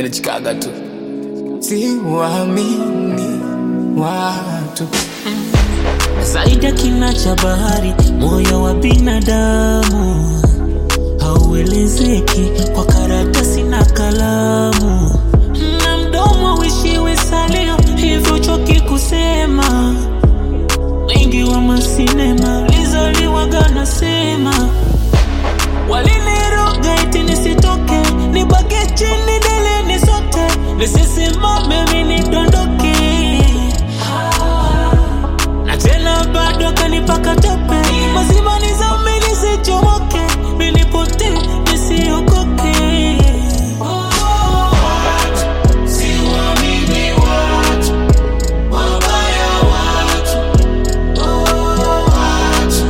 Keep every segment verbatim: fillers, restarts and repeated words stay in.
mimi nachikaga tu. Si waamini watu zaidi ya kina cha bahari, moyo wa binadamu hauelezeki kwa karatasi na kalamu, na mdomo wishiwe salio, hivyo choki kusema. Wengi wa masinema lizaliwa gana sema, waliniroga eti nisitoke, nibaki chini dele nisote, nisisimame mimi nidondoke. Na tena bado kanipaka tope, mazima nizame nisichomoke, nilipote nisiokoke. Watu, siwaamini watu, wabaya watu. Watu,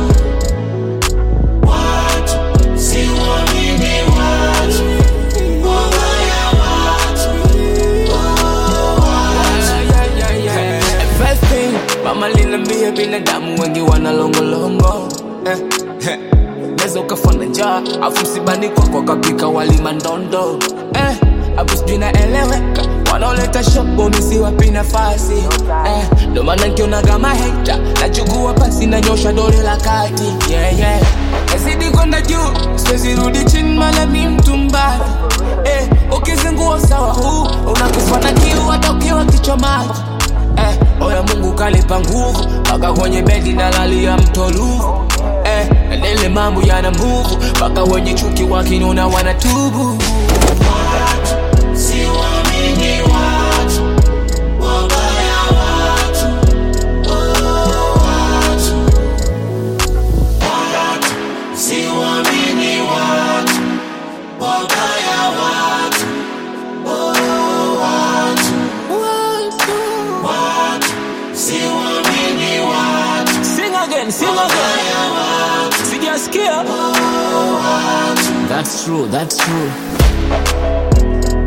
watu, siwaamini watu, wabaya watu. First thing, mama linambia binadamu wengi wana longo longo. eh, eh. Neza ukafana njaa, afu msibani kwa kwa kapika wali mandondo. eh, Abu sijui naeleweka, wanaoleta shopo misi wapi nafasi. eh, Ndo maana nkiona kama hater, nachukua pasi na nyosha dole la kati. Yeah, yeah. Nazidi kwenda juu, siwezi rudi chini mala mi mtu mbaya. eh, Ukizingua sawa huu, unakufa na kiu hata ukiwa kichwa maji. Eh, oya Mungu kalipa nguvu, paka kwenye bedi na lalia mtolu. Eh, nele mambo yana move, paka wenye chuki wakinona wanatubu. Watu, siwaamini watu, wabaya watu. Watu, watu, siwaamini watu, wabaya watu. Watu, watu, siwaamini watu, Sing again, sing again. wabaya watu. Sijasikia. That's true, that's true.